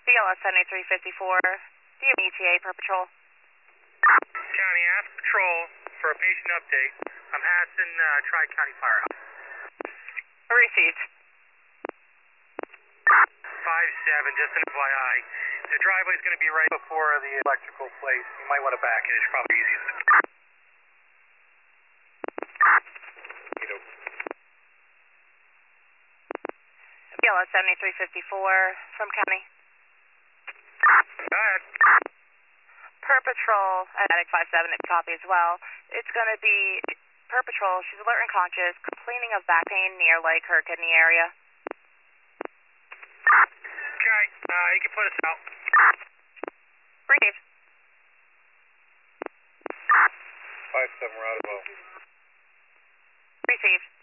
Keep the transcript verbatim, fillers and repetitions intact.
B L S seventy-three fifty-four, do you have E T A per patrol? County, ask patrol for a patient update. I'm Hassan, uh, Tri-County Firehouse. Received. five seven, just an F Y I. The driveway's going to be right before the electrical place. You might want to back it. It's probably easiest. You know. B L S seventy-three fifty-four from County. Go ahead. Per patrol, Attic five seven, it's copy as well. It's going to be per patrol. She's alert and conscious, complaining of back pain near like her kidney area. Okay, uh, you can put us out. Received. five seven, we're out of both. Received.